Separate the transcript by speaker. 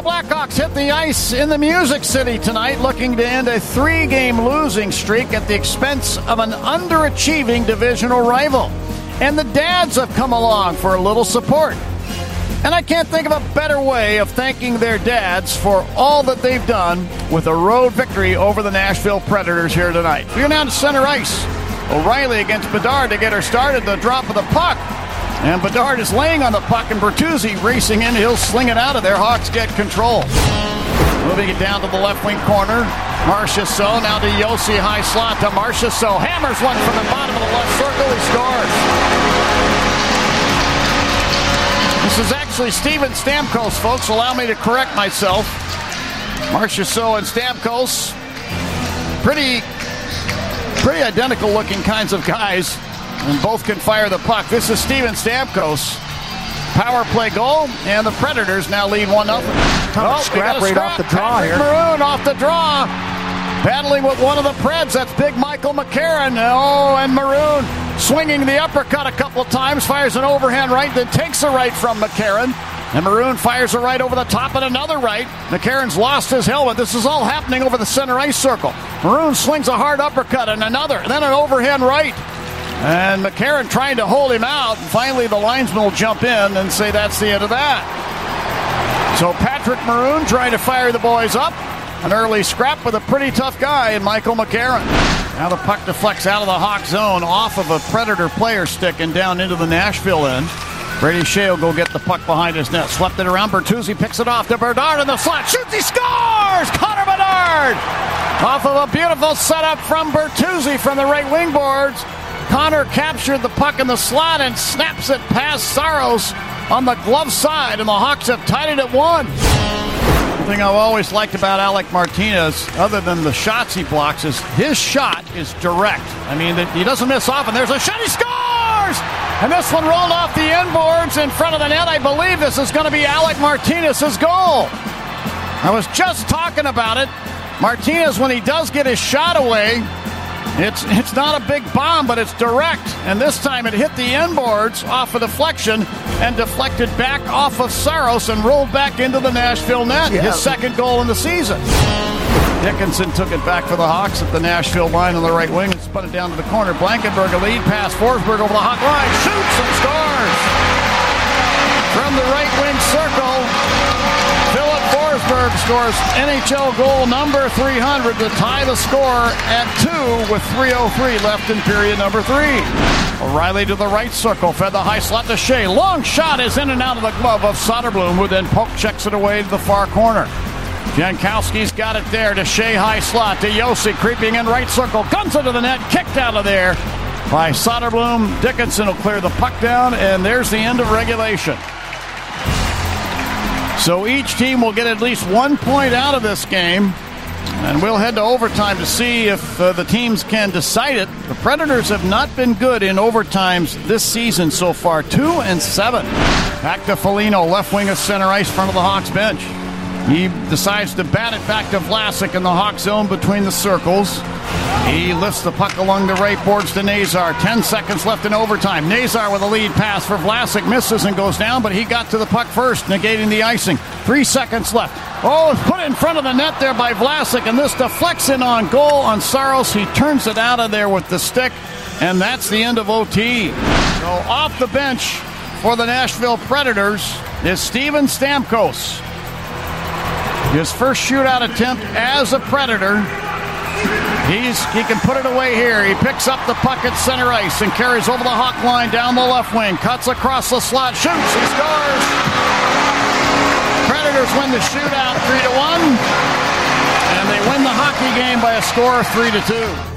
Speaker 1: Blackhawks hit the ice in the Music City tonight, looking to end a 3-game losing streak at the expense of an underachieving divisional rival. And the dads have come along for a little support. And I can't think of a better way of thanking their dads for all that they've done with a road victory over the Nashville Predators here tonight. We're now to center ice. O'Reilly against Bedard to get her started, the drop of the puck. And Bedard is laying on the puck, and Bertuzzi racing in. He'll sling it out of there. Hawks get control. Moving it down to the left wing corner. Marchessault now to Josi, high slot to Marchessault. Hammers one from the bottom of the left circle. He scores. This is actually Steven Stamkos, folks. Allow me to correct myself. Marchessault and Stamkos, pretty identical looking kinds of guys. And both can fire the puck. This is Steven Stamkos. Power play goal, and the Predators now lead 1-0.
Speaker 2: Scrap right off the draw here.
Speaker 1: Maroon off the draw. Battling with one of the Preds. That's big Michael McCarron. Oh, and Maroon swinging the uppercut a couple of times. Fires an overhand right, then takes a right from McCarron. And Maroon fires a right over the top and another right. McCarron's lost his helmet. This is all happening over the center ice circle. Maroon swings a hard uppercut and another, and then an overhand right. And McCarron trying to hold him out. Finally, the linesman will jump in and say that's the end of that. So Patrick Maroon trying to fire the boys up. An early scrap with a pretty tough guy in Michael McCarron. Now the puck deflects out of the Hawk zone off of a Predator player stick and down into the Nashville end. Brady Shea will go get the puck behind his net. Swept it around. Bertuzzi picks it off to Bedard in the slot. Shoots, he scores! Connor Bedard! Off of a beautiful setup from Bertuzzi from the right wing boards. Connor captured the puck in the slot and snaps it past Saros on the glove side, and the Hawks have tied it at 1. The thing I've always liked about Alec Martinez, other than the shots he blocks, is his shot is direct. I mean, he doesn't miss often. There's a shot, he scores! And this one rolled off the end boards in front of the net. I believe this is going to be Alec Martinez's goal. I was just talking about it. Martinez, when he does get his shot away, it's not a big bomb, but it's direct. And this time it hit the end boards off a deflection and deflected back off of Saros and rolled back into the Nashville net. Yeah. His second goal in the season. Dickinson took it back for the Hawks at the Nashville line on the right wing and spun it down to the corner. Blankenberg a lead pass. Forsberg over the Hawk line. Shoots and scores. From the right wing circle, Philip Forsberg scores NHL goal number 300 to tie the score at 2 with 3:03 left in period number 3. O'Reilly to the right circle, fed the high slot to Shea. Long shot is in and out of the glove of Soderblom, who then poke checks it away to the far corner. Jankowski's got it there to Shea, high slot to Josi, creeping in right circle, guns into the net, kicked out of there by Soderblom. Dickinson will clear the puck down, and there's the end of regulation. So each team will get at least 1 point out of this game, and we'll head to overtime to see if the teams can decide it. The Predators have not been good in overtimes this season so far, 2-7. Back to Foligno, left wing of center ice, front of the Hawks bench. He decides to bat it back to Vlasic in the Hawk zone between the circles. He lifts the puck along the right boards to Nazar. 10 seconds left in overtime. Nazar with a lead pass for Vlasic. Misses and goes down, but he got to the puck first, negating the icing. 3 seconds left. Oh, it's put in front of the net there by Vlasic, and this deflects in on goal on Saros. He turns it out of there with the stick, and that's the end of OT. So off the bench for the Nashville Predators is Steven Stamkos. His first shootout attempt as a Predator. He can put it away here. He picks up the puck at center ice and carries over the Hawk line down the left wing. Cuts across the slot, shoots, and scores. Predators win the shootout 3-1. And they win the hockey game by a score of 3-2.